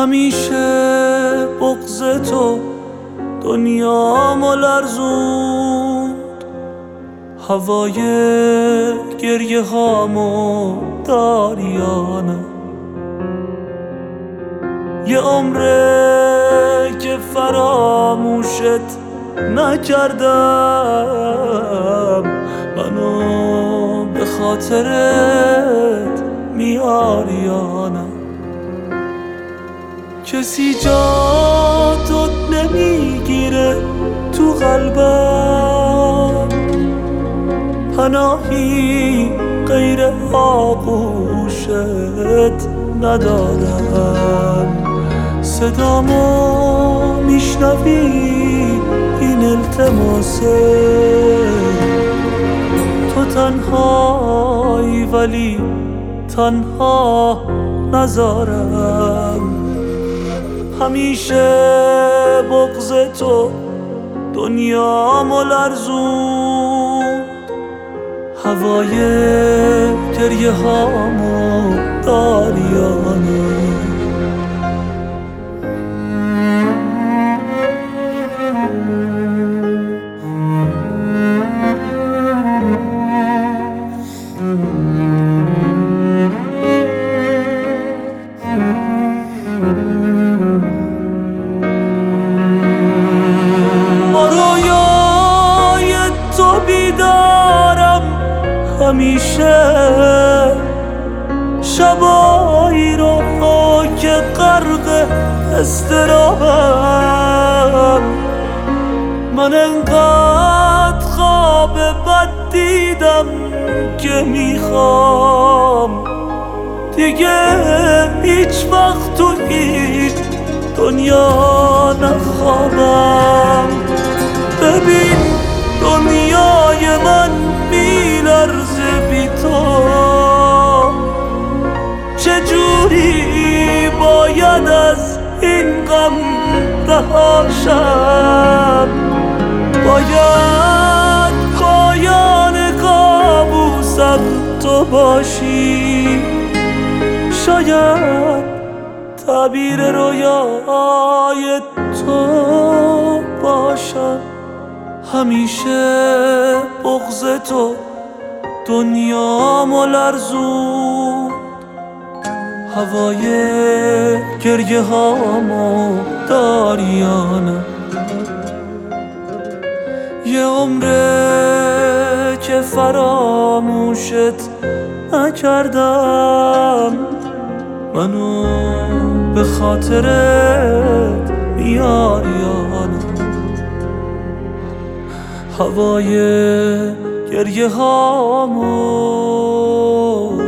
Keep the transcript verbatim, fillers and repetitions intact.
همیشه بغض تو دنیامو لرزوند، هوای گریه هامو داریانه. یه عمره که فراموشت نکردم، منو به خاطرت میاریانه. کسی جا تو نمیگیره تو قلبم، پناهی غیر آغوشت ندارم. صدامو میشنوی این التماسه، تو تنهایی ولی تنها نذارم. همیشه بغض تو دنیامو لرزوند، هوای گریه هامو داریانه. همیشه شبایی رو که غرق اضطرابم، من انقدر خواب بد دیدم که میخوام دیگه هیچ وقت تو هیچ دنیا نخوابم. ببین دنیای من میلرزه بی تو، چجوری باید از این غم رهاشم؟ باید پایان کابوسم تو باشی، شاید تعبیر رویای تو باشم. همیشه بغض تو دنیامو لرزوند، هوای گریه هامو داریانه. یه عمره که فراموشت نکردم، منو به خاطرت میاریانه. هوای گریه هامو